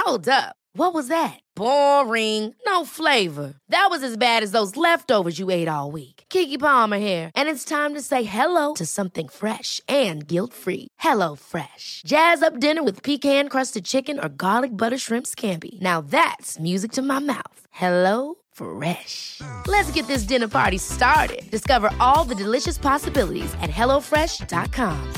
Hold up. What was that? Boring. No flavor. That was as bad as those leftovers you ate all week. Keke Palmer here, and it's time to say hello to something fresh and guilt-free. Hello Fresh. Jazz up dinner with pecan-crusted chicken or garlic butter shrimp scampi. Now that's music to my mouth. Hello Fresh. Let's get this dinner party started. Discover all the delicious possibilities at hellofresh.com.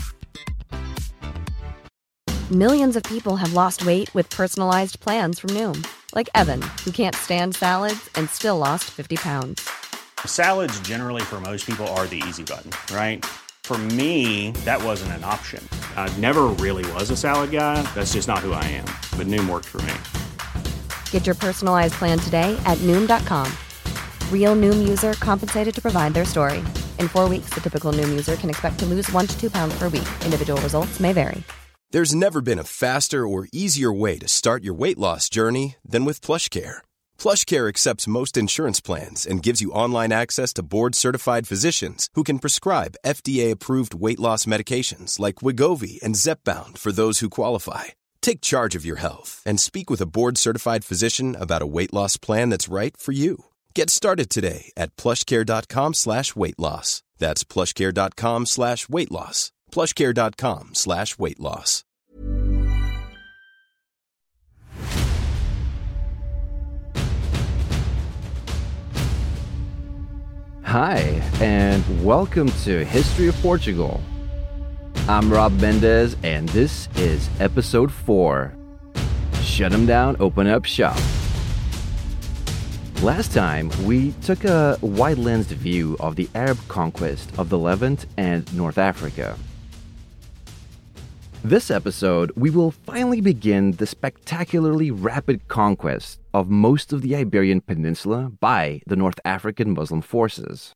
Millions of people have lost weight with personalized plans from Noom. Like Evan, who can't stand salads and still lost 50 pounds. Salads generally for most people are the easy button, right? For me, that wasn't an option. I never really was a salad guy. That's just not who I am. But Noom worked for me. Get your personalized plan today at Noom.com. Real Noom user compensated to provide their story. In 4 weeks, the typical Noom user can expect to lose 1 to 2 pounds per week. Individual results may vary. There's never been a faster or easier way to start your weight loss journey than with PlushCare. PlushCare accepts most insurance plans and gives you online access to board-certified physicians who can prescribe FDA-approved weight loss medications like Wegovy and Zepbound for those who qualify. Take charge of your health and speak with a board-certified physician about a weight loss plan that's right for you. Get started today at plushcare.com/weight loss. That's plushcare.com/weight loss. plushcare.com/weight loss. Hi, and welcome to History of Portugal. I'm Rob Mendez, and this is episode 4. Shut 'em down, open up shop. Last time, we took a wide-lensed view of the Arab conquest of the Levant and North Africa. This episode, we will finally begin the spectacularly rapid conquest of most of the Iberian Peninsula by the North African Muslim forces.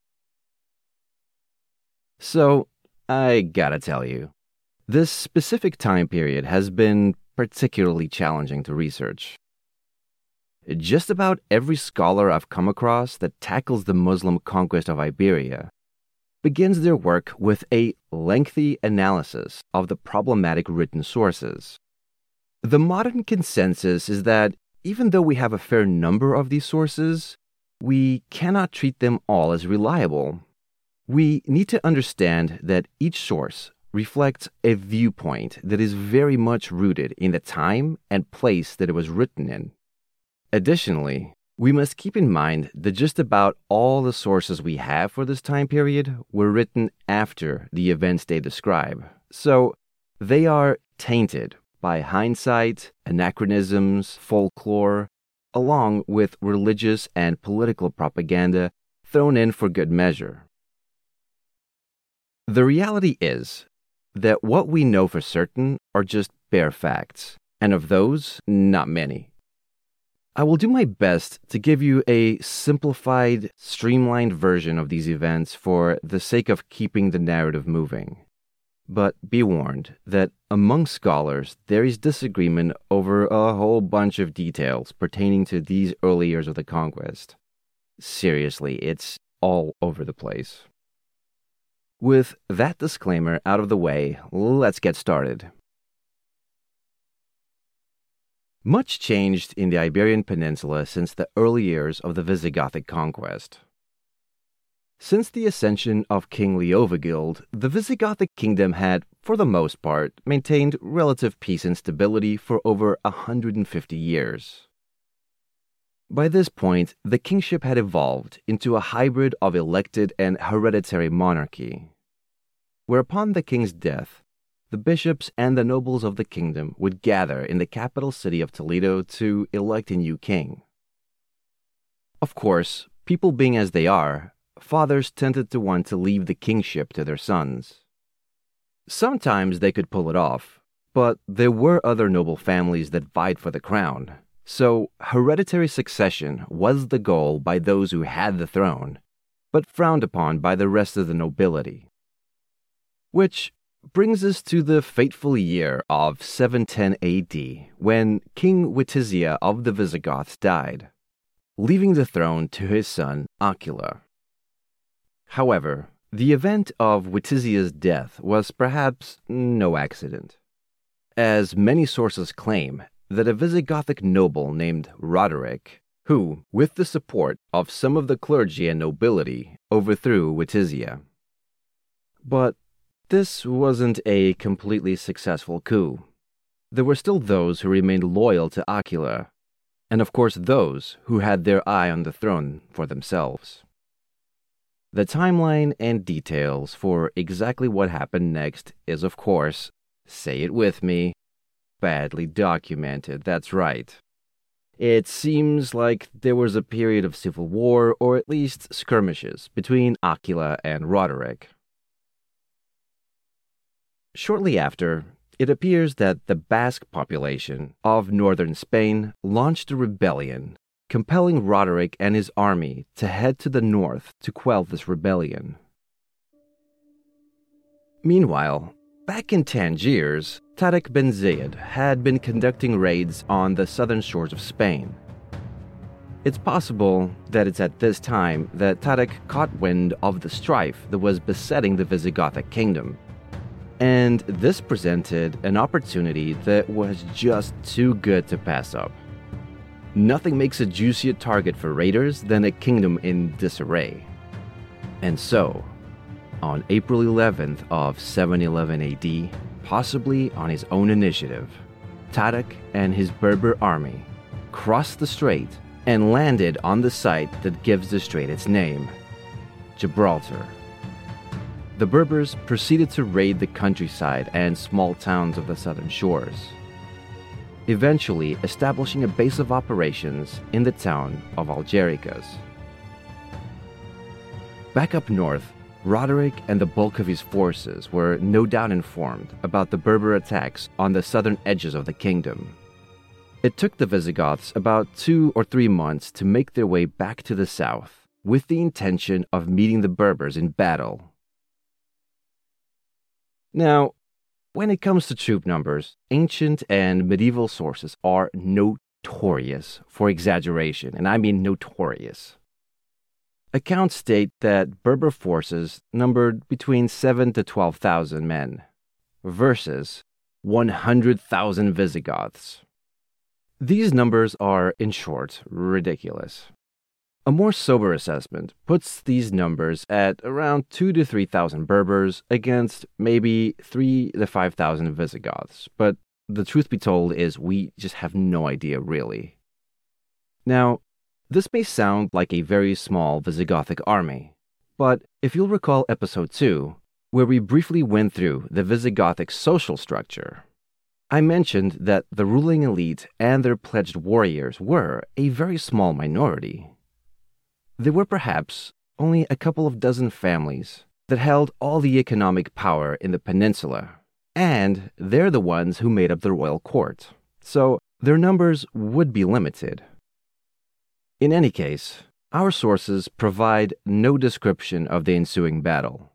So, I gotta tell you, this specific time period has been particularly challenging to research. Just about every scholar I've come across that tackles the Muslim conquest of Iberia begins their work with a lengthy analysis of the problematic written sources. The modern consensus is that even though we have a fair number of these sources, we cannot treat them all as reliable. We need to understand that each source reflects a viewpoint that is very much rooted in the time and place that it was written in. Additionally, we must keep in mind that just about all the sources we have for this time period were written after the events they describe, so they are tainted by hindsight, anachronisms, folklore, along with religious and political propaganda thrown in for good measure. The reality is that what we know for certain are just bare facts, and of those, not many. I will do my best to give you a simplified, streamlined version of these events for the sake of keeping the narrative moving. But be warned that among scholars there is disagreement over a whole bunch of details pertaining to these early years of the conquest. Seriously, it's all over the place. With that disclaimer out of the way, let's get started. Much changed in the Iberian Peninsula since the early years of the Visigothic conquest. Since the ascension of King Leovigild, the Visigothic kingdom had, for the most part, maintained relative peace and stability for over 150 years. By this point, the kingship had evolved into a hybrid of elected and hereditary monarchy, where upon the king's death, the bishops and the nobles of the kingdom would gather in the capital city of Toledo to elect a new king. Of course, people being as they are, fathers tended to want to leave the kingship to their sons. Sometimes they could pull it off, but there were other noble families that vied for the crown, so hereditary succession was the goal by those who had the throne, but frowned upon by the rest of the nobility. Which brings us to the fateful year of 710 AD, when King Witizia of the Visigoths died, leaving the throne to his son Aquila. However, the event of Witizia's death was perhaps no accident. As many sources claim, that a Visigothic noble named Roderick, who, with the support of some of the clergy and nobility, overthrew Witizia. But this wasn't a completely successful coup. There were still those who remained loyal to Aquila, and of course those who had their eye on the throne for themselves. The timeline and details for exactly what happened next is, of course, say it with me, badly documented, that's right. It seems like there was a period of civil war, or at least skirmishes, between Aquila and Roderick. Shortly after, it appears that the Basque population of northern Spain launched a rebellion, compelling Roderick and his army to head to the north to quell this rebellion. Meanwhile, back in Tangiers, Tariq bin Zayed had been conducting raids on the southern shores of Spain. It's possible that it's at this time that Tariq caught wind of the strife that was besetting the Visigothic kingdom. And this presented an opportunity that was just too good to pass up. Nothing makes a juicier target for raiders than a kingdom in disarray. And so, on April 11th of 711 AD, possibly on his own initiative, Tariq and his Berber army crossed the strait and landed on the site that gives the strait its name, Gibraltar. The Berbers proceeded to raid the countryside and small towns of the southern shores, eventually establishing a base of operations in the town of Algeciras. Back up north, Roderick and the bulk of his forces were no doubt informed about the Berber attacks on the southern edges of the kingdom. It took the Visigoths about 2 or 3 months to make their way back to the south, with the intention of meeting the Berbers in battle. Now, when it comes to troop numbers, ancient and medieval sources are notorious for exaggeration, and I mean notorious. Accounts state that Berber forces numbered between 7,000 to 12,000 men, versus 100,000 Visigoths. These numbers are, in short, ridiculous. A more sober assessment puts these numbers at around 2,000 to 3,000 Berbers against maybe 3,000 to 5,000 Visigoths, but the truth be told is we just have no idea really. Now, this may sound like a very small Visigothic army, but if you'll recall episode 2, where we briefly went through the Visigothic social structure, I mentioned that the ruling elite and their pledged warriors were a very small minority. There were perhaps only a couple of dozen families that held all the economic power in the peninsula, and they're the ones who made up the royal court, so their numbers would be limited. In any case, our sources provide no description of the ensuing battle.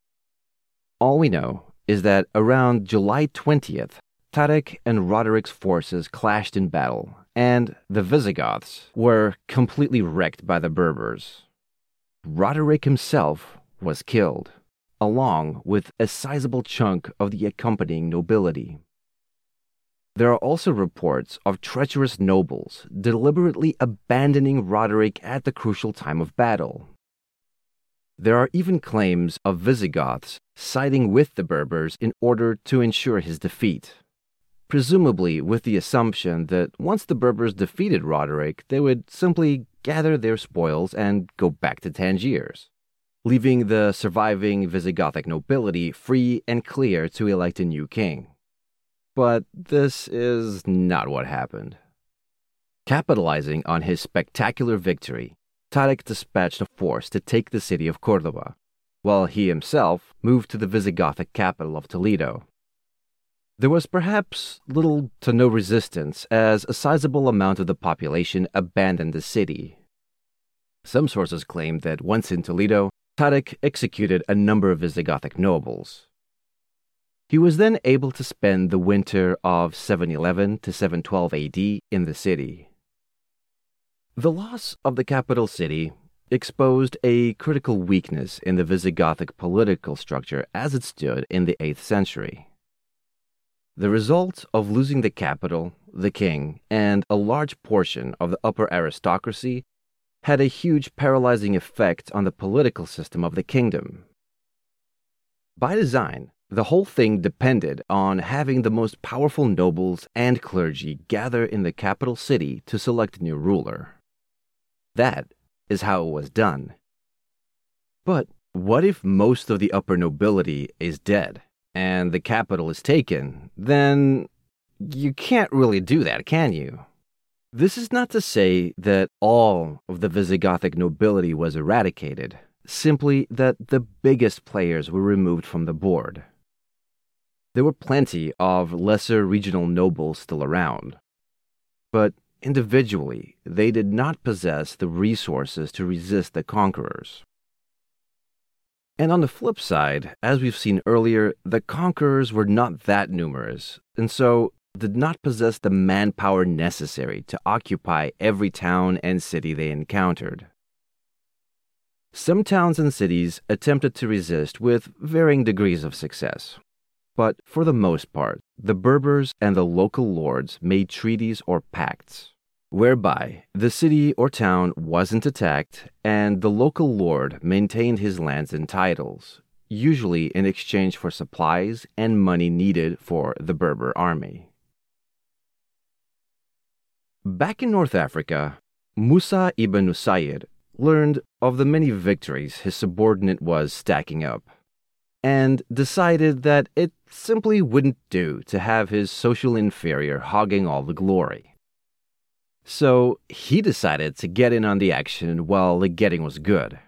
All we know is that around July 20th, Tariq and Roderick's forces clashed in battle, and the Visigoths were completely wrecked by the Berbers. Roderick himself was killed, along with a sizable chunk of the accompanying nobility. There are also reports of treacherous nobles deliberately abandoning Roderick at the crucial time of battle. There are even claims of Visigoths siding with the Berbers in order to ensure his defeat, presumably with the assumption that once the Berbers defeated Roderick, they would simply gather their spoils and go back to Tangiers, leaving the surviving Visigothic nobility free and clear to elect a new king. But this is not what happened. Capitalizing on his spectacular victory, Tariq dispatched a force to take the city of Córdoba, while he himself moved to the Visigothic capital of Toledo. There was perhaps little to no resistance, as a sizable amount of the population abandoned the city. Some sources claim that once in Toledo, Tariq executed a number of Visigothic nobles. He was then able to spend the winter of 711 to 712 AD in the city. The loss of the capital city exposed a critical weakness in the Visigothic political structure as it stood in the 8th century. The result of losing the capital, the king, and a large portion of the upper aristocracy had a huge paralyzing effect on the political system of the kingdom. By design, the whole thing depended on having the most powerful nobles and clergy gather in the capital city to select a new ruler. That is how it was done. But what if most of the upper nobility is dead and the capital is taken? Then you can't really do that, can you? This is not to say that all of the Visigothic nobility was eradicated, simply that the biggest players were removed from the board. There were plenty of lesser regional nobles still around, but individually, they did not possess the resources to resist the conquerors. And on the flip side, as we've seen earlier, the conquerors were not that numerous, and so did not possess the manpower necessary to occupy every town and city they encountered. Some towns and cities attempted to resist with varying degrees of success, but for the most part, the Berbers and the local lords made treaties or pacts, whereby the city or town wasn't attacked and the local lord maintained his lands and titles, usually in exchange for supplies and money needed for the Berber army. Back in North Africa, Musa ibn Usayd learned of the many victories his subordinate was stacking up, and decided that it simply wouldn't do to have his social inferior hogging all the glory. So he decided to get in on the action while the getting was good.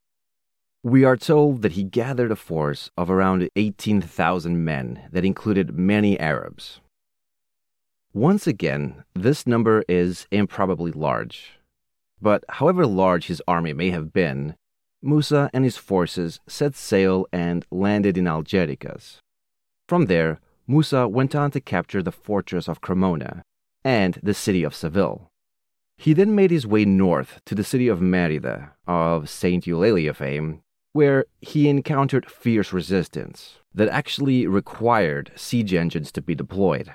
We are told that he gathered a force of around 18,000 men that included many Arabs. Once again, this number is improbably large. But however large his army may have been, Musa and his forces set sail and landed in Algeciras. From there, Musa went on to capture the fortress of Cremona and the city of Seville. He then made his way north to the city of Merida, of Saint Eulalia fame, where he encountered fierce resistance that actually required siege engines to be deployed.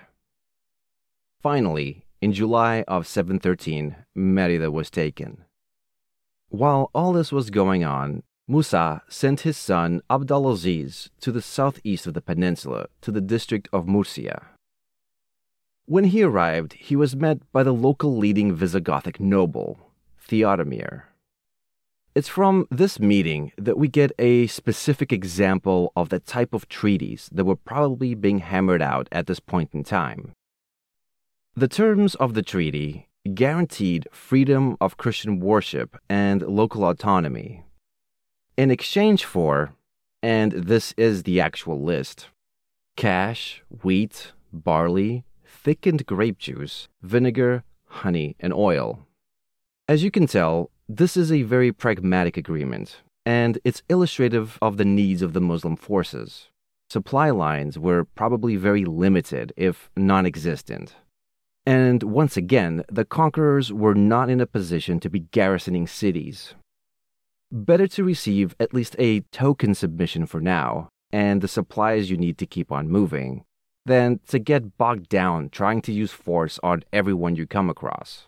Finally, in July of 713, Merida was taken. While all this was going on, Musa sent his son Abdalaziz to the southeast of the peninsula, to the district of Murcia. When he arrived, he was met by the local leading Visigothic noble, Theodomir. It's from this meeting that we get a specific example of the type of treaties that were probably being hammered out at this point in time. The terms of the treaty guaranteed freedom of Christian worship and local autonomy. In exchange for, and this is the actual list, cash, wheat, barley, thickened grape juice, vinegar, honey, and oil. As you can tell, this is a very pragmatic agreement, and it's illustrative of the needs of the Muslim forces. Supply lines were probably very limited, if non-existent. And once again, the conquerors were not in a position to be garrisoning cities. Better to receive at least a token submission for now, and the supplies you need to keep on moving, than to get bogged down trying to use force on everyone you come across.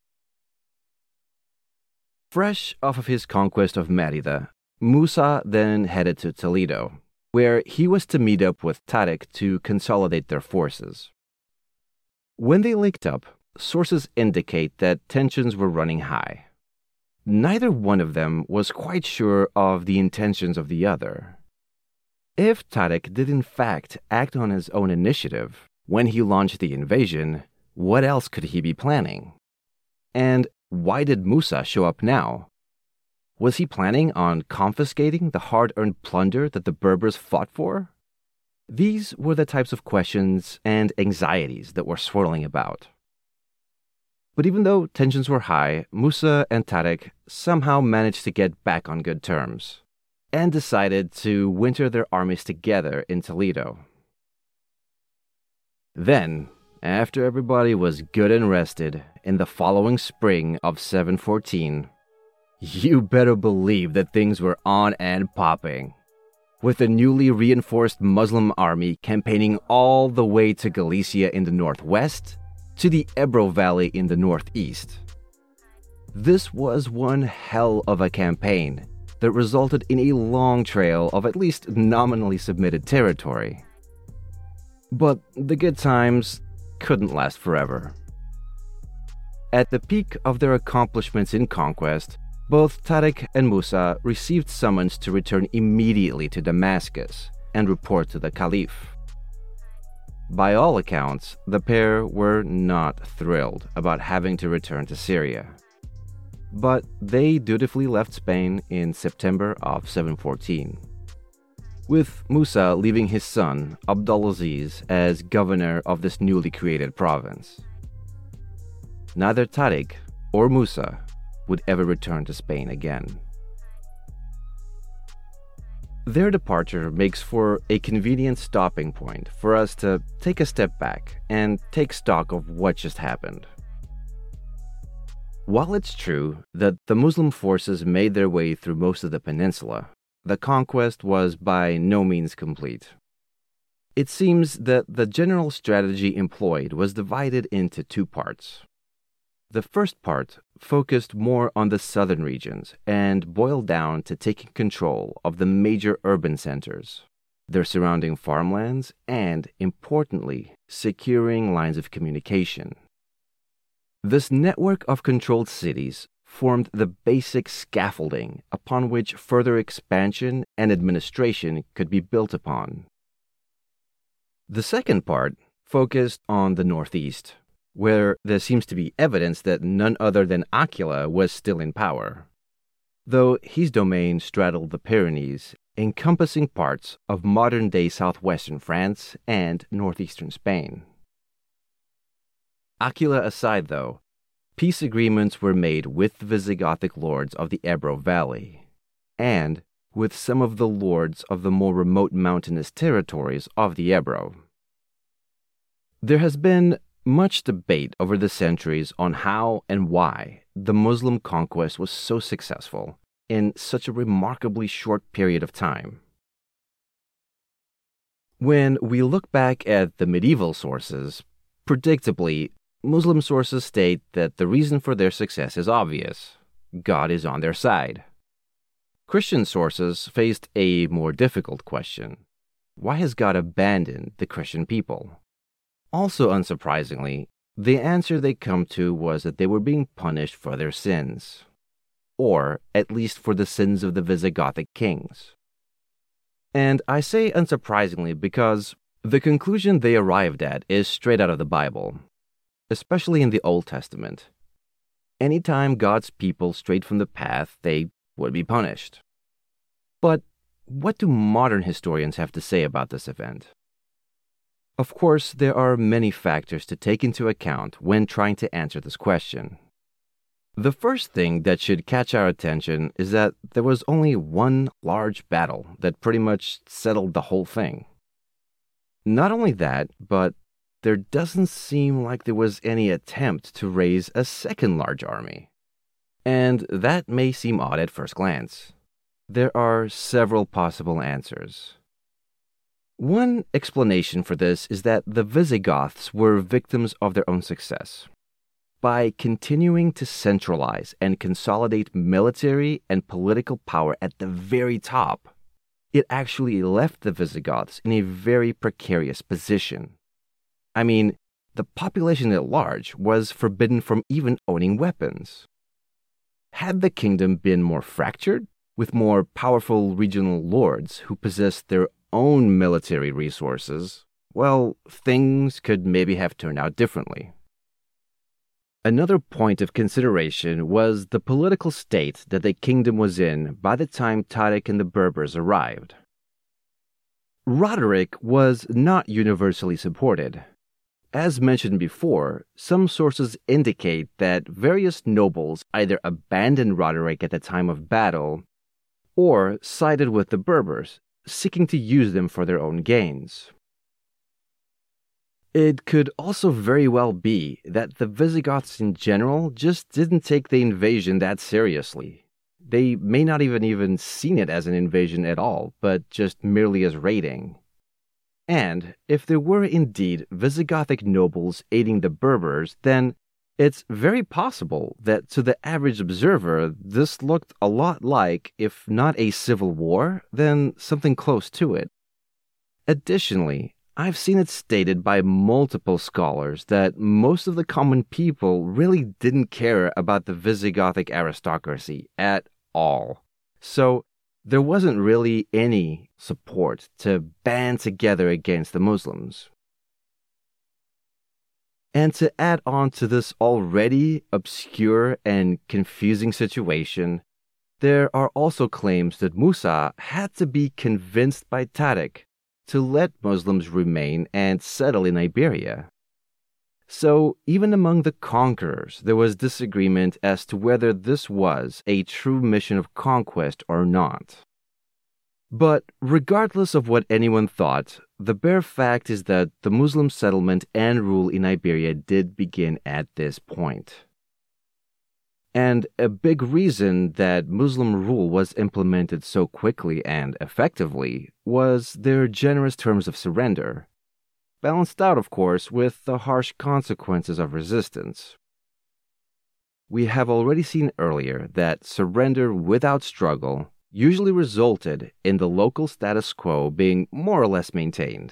Fresh off of his conquest of Merida, Musa then headed to Toledo, where he was to meet up with Tariq to consolidate their forces. When they linked up, sources indicate that tensions were running high. Neither one of them was quite sure of the intentions of the other. If Tariq did in fact act on his own initiative when he launched the invasion, what else could he be planning? And why did Musa show up now? Was he planning on confiscating the hard-earned plunder that the Berbers fought for? These were the types of questions and anxieties that were swirling about. But even though tensions were high, Musa and Tariq somehow managed to get back on good terms, and decided to winter their armies together in Toledo. Then, after everybody was good and rested, in the following spring of 714, you better believe that things were on and popping. with a newly reinforced Muslim army campaigning all the way to Galicia in the northwest to the Ebro Valley in the northeast. This was one hell of a campaign that resulted in a long trail of at least nominally submitted territory. But the good times couldn't last forever. At the peak of their accomplishments in conquest, both Tariq and Musa received summons to return immediately to Damascus and report to the Caliph. By all accounts, the pair were not thrilled about having to return to Syria. But they dutifully left Spain in September of 714, with Musa leaving his son, Abdulaziz, as governor of this newly created province. Neither Tariq or Musa would ever return to Spain again. Their departure makes for a convenient stopping point for us to take a step back and take stock of what just happened. While it's true that the Muslim forces made their way through most of the peninsula, the conquest was by no means complete. It seems that the general strategy employed was divided into two parts. The first part focused more on the southern regions and boiled down to taking control of the major urban centers, their surrounding farmlands, and, importantly, securing lines of communication. This network of controlled cities formed the basic scaffolding upon which further expansion and administration could be built upon. The second part focused on the northeast, where there seems to be evidence that none other than Aquila was still in power, though his domain straddled the Pyrenees, encompassing parts of modern-day southwestern France and northeastern Spain. Aquila aside, though, peace agreements were made with the Visigothic lords of the Ebro Valley, and with some of the lords of the more remote mountainous territories of the Ebro. There has been much debate over the centuries on how and why the Muslim conquest was so successful in such a remarkably short period of time. When we look back at the medieval sources, predictably, Muslim sources state that the reason for their success is obvious. God is on their side. Christian sources faced a more difficult question. Why has God abandoned the Christian people? Also unsurprisingly, the answer they come to was that they were being punished for their sins, or at least for the sins of the Visigothic kings. And I say unsurprisingly because the conclusion they arrived at is straight out of the Bible, especially in the Old Testament. Anytime God's people strayed from the path, they would be punished. But what do modern historians have to say about this event? Of course, there are many factors to take into account when trying to answer this question. The first thing that should catch our attention is that there was only one large battle that pretty much settled the whole thing. Not only that, but there doesn't seem like there was any attempt to raise a second large army. And that may seem odd at first glance. There are several possible answers. One explanation for this is that the Visigoths were victims of their own success. By continuing to centralize and consolidate military and political power at the very top, it actually left the Visigoths in a very precarious position. I mean, the population at large was forbidden from even owning weapons. Had the kingdom been more fractured, with more powerful regional lords who possessed their own military resources, well, things could maybe have turned out differently. Another point of consideration was the political state that the kingdom was in by the time Tariq and the Berbers arrived. Roderick was not universally supported. As mentioned before, some sources indicate that various nobles either abandoned Roderick at the time of battle or sided with the Berbers, seeking to use them for their own gains. It could also very well be that the Visigoths in general just didn't take the invasion that seriously. They may not even seen it as an invasion at all, but just merely as raiding. And if there were indeed Visigothic nobles aiding the Berbers, then it's very possible that to the average observer, this looked a lot like, if not a civil war, then something close to it. Additionally, I've seen it stated by multiple scholars that most of the common people really didn't care about the Visigothic aristocracy at all. So there wasn't really any support to band together against the Muslims. And to add on to this already obscure and confusing situation, there are also claims that Musa had to be convinced by Tariq to let Muslims remain and settle in Iberia. So even among the conquerors, there was disagreement as to whether this was a true mission of conquest or not. But regardless of what anyone thought, the bare fact is that the Muslim settlement and rule in Iberia did begin at this point. And a big reason that Muslim rule was implemented so quickly and effectively was their generous terms of surrender, balanced out, of course, with the harsh consequences of resistance. We have already seen earlier that surrender without struggle usually resulted in the local status quo being more or less maintained.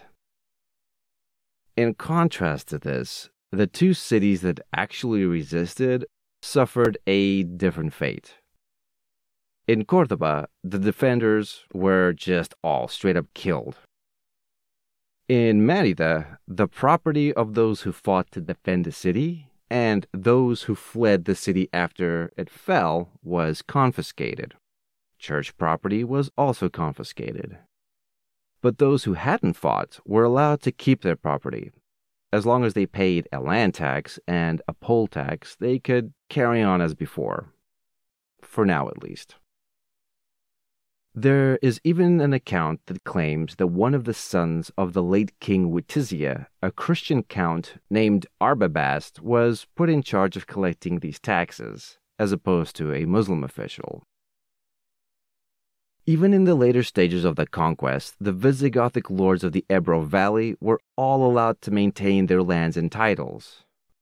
In contrast to this, the two cities that actually resisted suffered a different fate. In Córdoba, the defenders were just all straight up killed. In Mérida, the property of those who fought to defend the city and those who fled the city after it fell was confiscated. Church property was also confiscated. But those who hadn't fought were allowed to keep their property. As long as they paid a land tax and a poll tax, they could carry on as before. For now, at least. There is even an account that claims that one of the sons of the late King Witizia, a Christian count named Arbabast, was put in charge of collecting these taxes, as opposed to a Muslim official. Even in the later stages of the conquest, the Visigothic lords of the Ebro Valley were all allowed to maintain their lands and titles.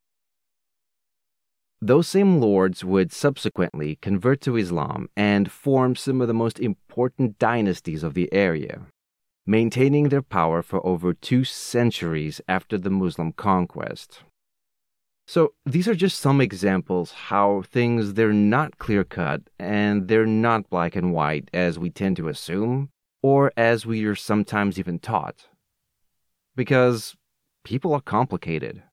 Those same lords would subsequently convert to Islam and form some of the most important dynasties of the area, maintaining their power for over 2 centuries after the Muslim conquest. So these are just some examples how things, they're not clear-cut and they're not black and white as we tend to assume, or as we are sometimes even taught. Because people are complicated.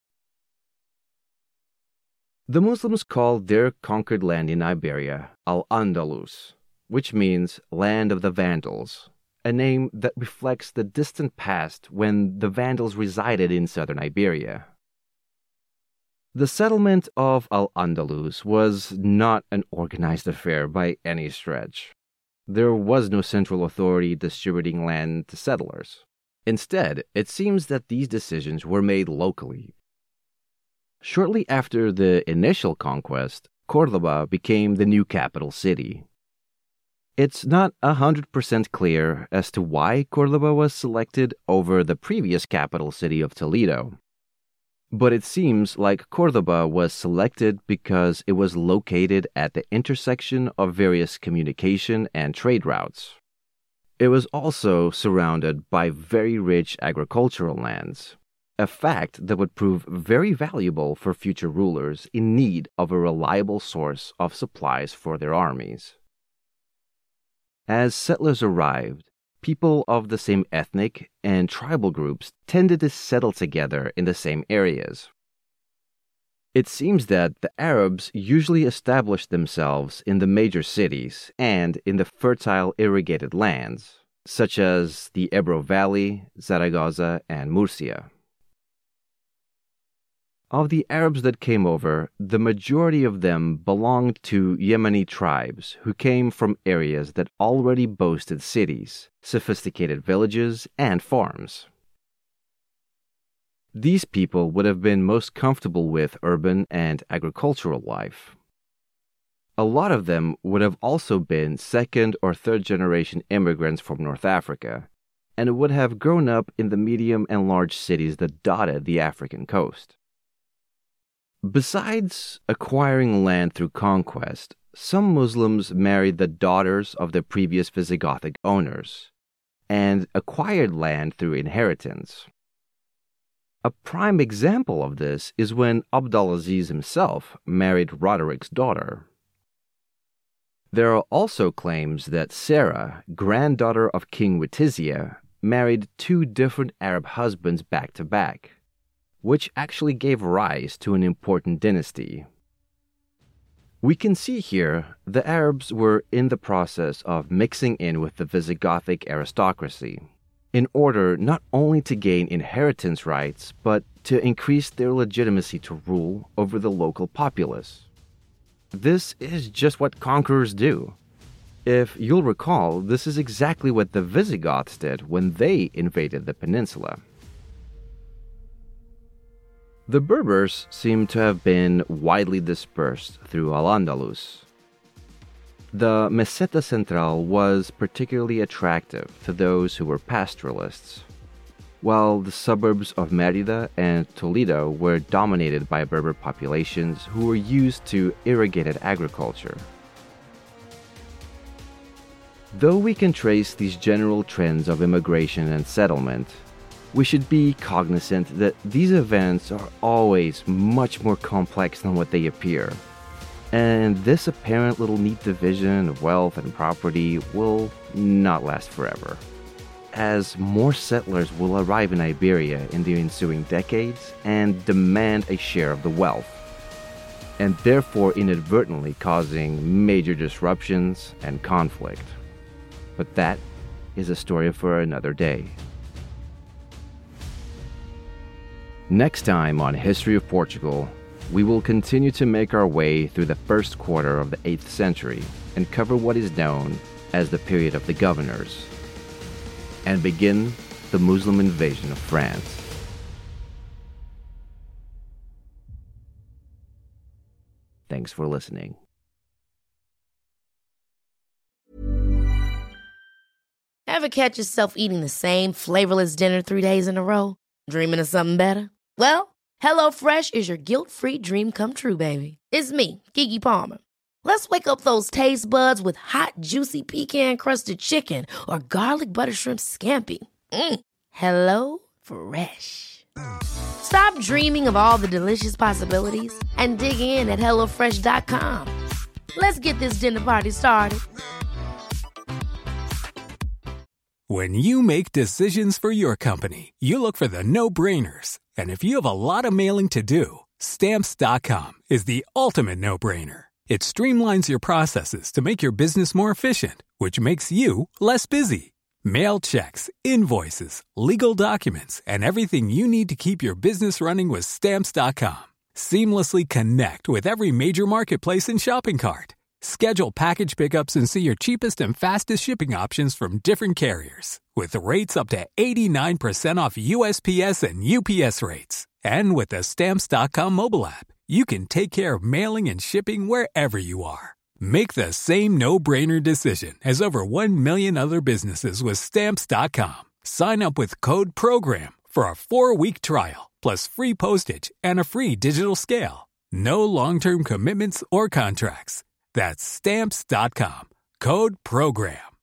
The Muslims called their conquered land in Iberia Al-Andalus, which means land of the Vandals, a name that reflects the distant past when the Vandals resided in southern Iberia. The settlement of Al-Andalus was not an organized affair by any stretch. There was no central authority distributing land to settlers. Instead, it seems that these decisions were made locally. Shortly after the initial conquest, Córdoba became the new capital city. It's not 100% clear as to why Córdoba was selected over the previous capital city of Toledo. But it seems like Córdoba was selected because it was located at the intersection of various communication and trade routes. It was also surrounded by very rich agricultural lands, a fact that would prove very valuable for future rulers in need of a reliable source of supplies for their armies. As settlers arrived, people of the same ethnic and tribal groups tended to settle together in the same areas. It seems that the Arabs usually established themselves in the major cities and in the fertile irrigated lands, such as the Ebro Valley, Zaragoza, and Murcia. Of the Arabs that came over, the majority of them belonged to Yemeni tribes who came from areas that already boasted cities, sophisticated villages, and farms. These people would have been most comfortable with urban and agricultural life. A lot of them would have also been second or third generation immigrants from North Africa, and would have grown up in the medium and large cities that dotted the African coast. Besides acquiring land through conquest, some Muslims married the daughters of the previous Visigothic owners, and acquired land through inheritance. A prime example of this is when Abdulaziz himself married Roderic's daughter. There are also claims that Sarah, granddaughter of King Witizia, married 2 different Arab husbands back to back, which actually gave rise to an important dynasty. We can see here the Arabs were in the process of mixing in with the Visigothic aristocracy, in order not only to gain inheritance rights, but to increase their legitimacy to rule over the local populace. This is just what conquerors do. If you'll recall, this is exactly what the Visigoths did when they invaded the peninsula. The Berbers seem to have been widely dispersed through Al-Andalus. The Meseta Central was particularly attractive to those who were pastoralists, while the suburbs of Mérida and Toledo were dominated by Berber populations who were used to irrigated agriculture. Though we can trace these general trends of immigration and settlement, we should be cognizant that these events are always much more complex than what they appear. And this apparent little neat division of wealth and property will not last forever, as more settlers will arrive in Iberia in the ensuing decades and demand a share of the wealth, and therefore inadvertently causing major disruptions and conflict. But that is a story for another day. Next time on History of Portugal, we will continue to make our way through the first quarter of the 8th century and cover what is known as the period of the governors, and begin the Muslim invasion of France. Thanks for listening. Ever catch yourself eating the same flavorless dinner 3 days in a row? Dreaming of something better? Well, HelloFresh is your guilt-free dream come true, baby. It's me, Keke Palmer. Let's wake up those taste buds with hot, juicy pecan-crusted chicken or garlic butter shrimp scampi. Hello Fresh. Stop dreaming of all the delicious possibilities and dig in at HelloFresh.com. Let's get this dinner party started. When you make decisions for your company, you look for the no-brainers. And if you have a lot of mailing to do, Stamps.com is the ultimate no-brainer. It streamlines your processes to make your business more efficient, which makes you less busy. Mail checks, invoices, legal documents, and everything you need to keep your business running with Stamps.com. Seamlessly connect with every major marketplace and shopping cart. Schedule package pickups and see your cheapest and fastest shipping options from different carriers, with rates up to 89% off USPS and UPS rates. And with the Stamps.com mobile app, you can take care of mailing and shipping wherever you are. Make the same no-brainer decision as over 1 million other businesses with Stamps.com. Sign up with code PROGRAM for a 4-week trial, plus free postage and a free digital scale. No long-term commitments or contracts. That's Stamps.com. Code PROGRAM.